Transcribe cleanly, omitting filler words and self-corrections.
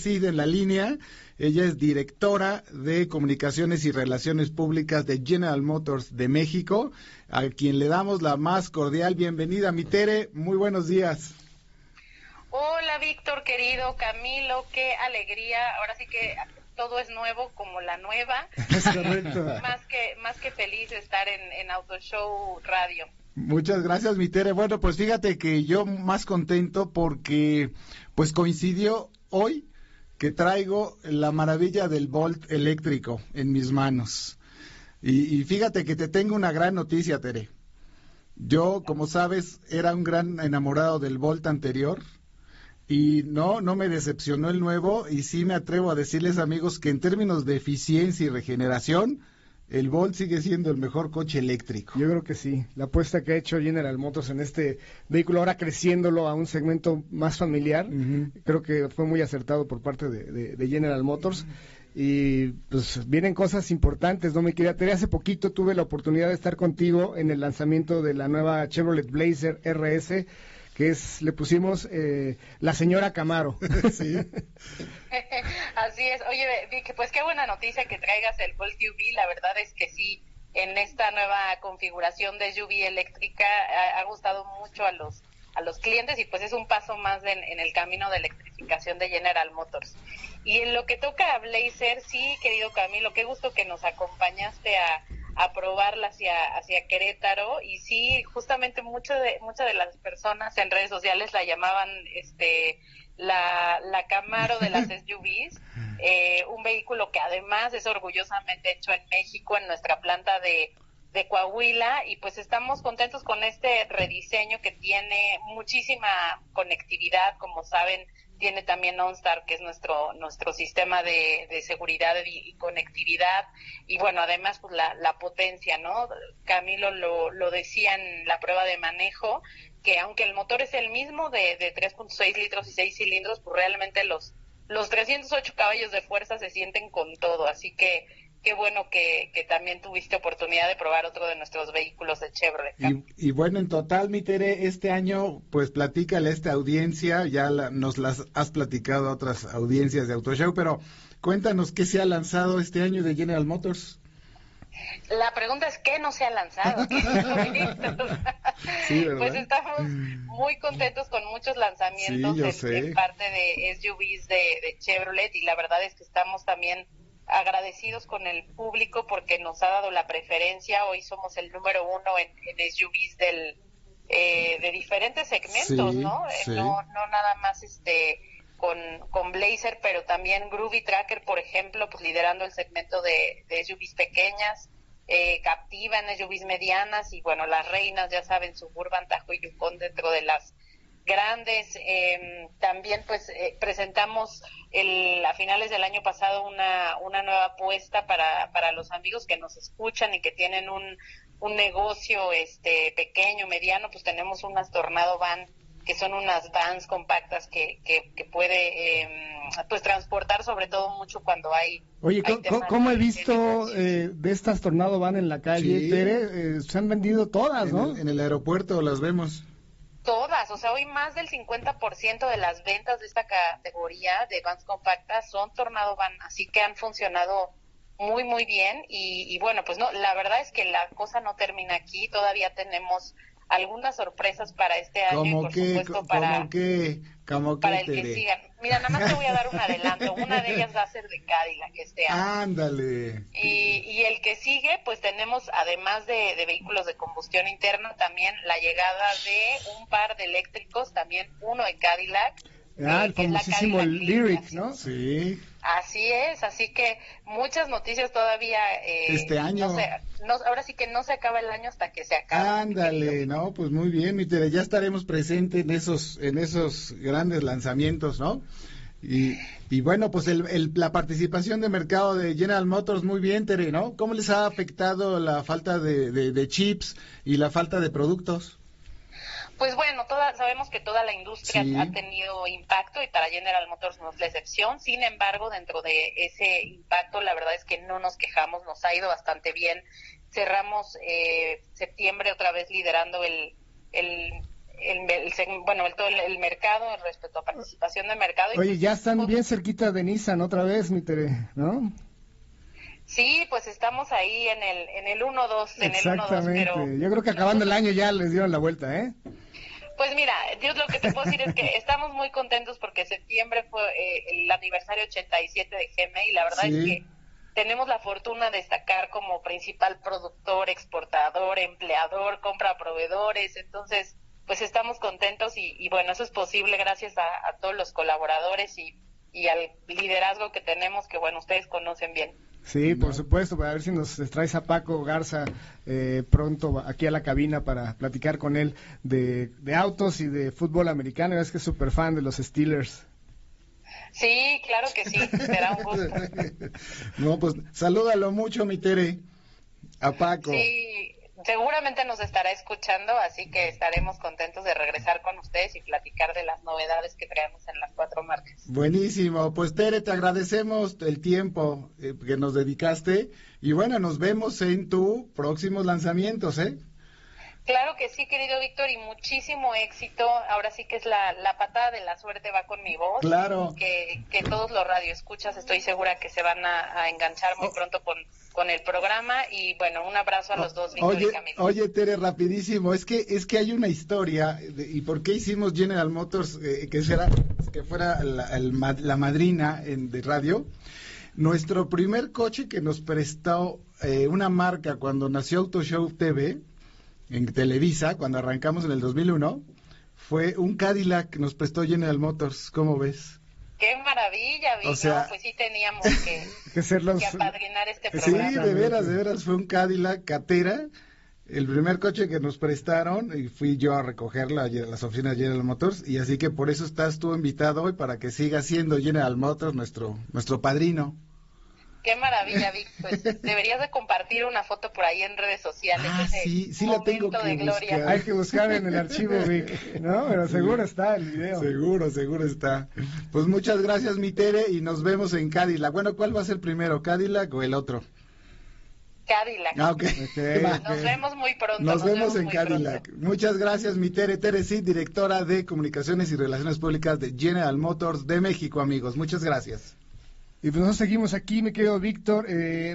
Sid en la línea. Ella es directora de Comunicaciones y Relaciones Públicas de General Motors de México, a quien le damos la más cordial bienvenida. Mi Tere, muy buenos días. Hola, Víctor, querido Camilo, qué alegría. Ahora sí que todo es nuevo como la nueva. Es correcto. Más que feliz de estar en Auto Show Radio. Muchas gracias, mi Tere. Bueno, pues fíjate que yo más contento porque pues coincidió hoy que traigo la maravilla del Volt eléctrico en mis manos. Y fíjate que te tengo una gran noticia, Tere. Yo, como sabes, era un gran enamorado del Volt anterior y no me decepcionó el nuevo, y sí me atrevo a decirles, amigos, que en términos de eficiencia y regeneración, el Volt sigue siendo el mejor coche eléctrico. Yo creo que sí. La apuesta que ha hecho General Motors en este vehículo, ahora creciéndolo a un segmento más familiar, creo que fue muy acertado por parte de General Motors. Y pues vienen cosas importantes, ¿no, mi querida Tere? Hace poquito tuve la oportunidad de estar contigo en el lanzamiento de la nueva Chevrolet Blazer RS, que le pusimos la señora Camaro. Sí. Así es. Oye, Vic, pues qué buena noticia que traigas el Volt UV. La verdad es que sí, en esta nueva configuración de SUV eléctrica ha gustado mucho a los clientes, y pues es un paso más en el camino de electrificación de General Motors. Y en lo que toca a Blazer, sí, querido Camilo, qué gusto que nos acompañaste a probarla hacia Querétaro. Y sí, justamente muchas de las personas en redes sociales la llamaban la Camaro de las SUVs, un vehículo que además es orgullosamente hecho en México, en nuestra planta de Coahuila, y pues estamos contentos con este rediseño que tiene muchísima conectividad. Como saben, tiene también OnStar, que es nuestro sistema de seguridad y conectividad, y bueno, además pues la potencia, ¿no? Camilo lo decía en la prueba de manejo, que aunque el motor es el mismo de 3.6 litros y 6 cilindros, pues realmente los 308 caballos de fuerza se sienten con todo, así que qué bueno que también tuviste oportunidad de probar otro de nuestros vehículos de Chevrolet. Y bueno, en total, mi Tere, este año, pues platícale a esta audiencia, ya nos las has platicado a otras audiencias de Auto Show, pero cuéntanos qué se ha lanzado este año de General Motors. La pregunta es, ¿qué no se ha lanzado? Sí, ¿verdad? Pues estamos muy contentos con muchos lanzamientos en parte de SUVs de Chevrolet, y la verdad es que estamos también agradecidos con el público porque nos ha dado la preferencia. Hoy somos el número 1 en SUVs de diferentes segmentos, sí, ¿no? Sí. No nada más con Blazer, pero también Groovy Tracker, por ejemplo, pues liderando el segmento de SUVs pequeñas, Captiva en SUVs medianas, y bueno, las reinas, ya saben, Suburban, Tahoe y Yukon dentro de las grandes. También pues presentamos a finales del año pasado una nueva apuesta para los amigos que nos escuchan y que tienen un negocio pequeño, mediano. Pues tenemos unas Tornado Van, que son unas vans compactas que puede pues transportar, sobre todo mucho cuando hay... Oye, ¿cómo he visto de estas Tornado Van en la calle, Sí. Tere? Se han vendido todas, ¿no? En el aeropuerto las vemos. Todas, o sea, hoy más del 50% de las ventas de esta categoría de vans compactas son Tornado Van, así que han funcionado muy, muy bien. Y bueno, pues no, la verdad es que la cosa no termina aquí, todavía tenemos algunas sorpresas para este año, y por supuesto para el que siga. Mira, nada más te voy a dar un adelanto. Una de ellas va a ser de Cadillac este año. Ándale. Y el que sigue, pues tenemos, además de vehículos de combustión interna, también la llegada de un par de eléctricos, también uno de Cadillac. El famosísimo Lyric, ¿no? Sí. Así es, así que muchas noticias todavía. Este año. Ahora sí que no se acaba el año hasta que se acabe. Ándale, no, pues muy bien, mi Tere, ya estaremos presentes en esos grandes lanzamientos, ¿no? Y bueno, pues la participación de mercado de General Motors, muy bien, Tere, ¿no? ¿Cómo les ha afectado la falta de chips y la falta de productos? Pues bueno, sabemos que toda la industria ha tenido impacto, y para General Motors no es la excepción. Sin embargo, dentro de ese impacto, la verdad es que no nos quejamos, nos ha ido bastante bien. Cerramos septiembre otra vez liderando todo el mercado respecto a participación de mercado. Oye, Y ya están bien cerquita de Nissan otra vez, mi Tere, ¿no? Sí, pues estamos ahí en el 1-2, Exactamente. pero yo creo que acabando el año ya les dieron la vuelta, ¿eh? Pues mira, yo lo que te puedo decir es que estamos muy contentos porque septiembre fue el aniversario 87 de GM y la verdad es que tenemos la fortuna de destacar como principal productor, exportador, empleador, compra a proveedores, entonces pues estamos contentos y bueno, eso es posible gracias a todos los colaboradores y al liderazgo que tenemos que bueno, ustedes conocen bien. Sí, por supuesto, a ver si nos traes a Paco Garza pronto aquí a la cabina para platicar con él de autos y de fútbol americano, es que es súper fan de los Steelers. Sí, claro que sí, será un gusto. No, pues salúdalo mucho, mi Tere, a Paco. Sí, seguramente nos estará escuchando, así que estaremos contentos de regresar con ustedes y platicar de las novedades que traemos en las 4 marcas. Buenísimo, pues Tere, te agradecemos el tiempo que nos dedicaste y bueno, nos vemos en tu próximos lanzamientos, ¿eh? Claro que sí, querido Víctor, y muchísimo éxito. Ahora sí que es la patada de la suerte va con mi voz. Claro. Que todos los radioescuchas estoy segura que se van a enganchar muy pronto con el programa. Y bueno, un abrazo a los dos, Víctor y Camilo. Oye, Tere, rapidísimo, es que hay una historia, y por qué hicimos General Motors, que fuera la madrina de radio. Nuestro primer coche que nos prestó una marca cuando nació Auto Show TV, en Televisa, cuando arrancamos en el 2001, fue un Cadillac que nos prestó General Motors. ¿Cómo ves? ¡Qué maravilla, Vic! O sea, no, pues sí teníamos que apadrinar este programa. Sí, de veras, fue un Cadillac Catera, el primer coche que nos prestaron, y fui yo a recogerla a las oficinas de General Motors, y así que por eso estás tú invitado hoy, para que siga siendo General Motors nuestro padrino. Qué maravilla, Vic. Pues deberías de compartir una foto por ahí en redes sociales. Sí, la tengo que buscar. Hay que buscar en el archivo, Vic, ¿no? Pero seguro está el video. Seguro está. Pues muchas gracias, mi Tere, y nos vemos en Cadillac. Bueno, ¿cuál va a ser primero, Cadillac o el otro? Cadillac. Okay. Nos vemos muy pronto. Nos vemos en Cadillac. Pronto. Muchas gracias, mi Tere. Tere Cid, directora de Comunicaciones y Relaciones Públicas de General Motors de México, amigos. Muchas gracias. Y pues nosotros seguimos aquí, mi querido Víctor.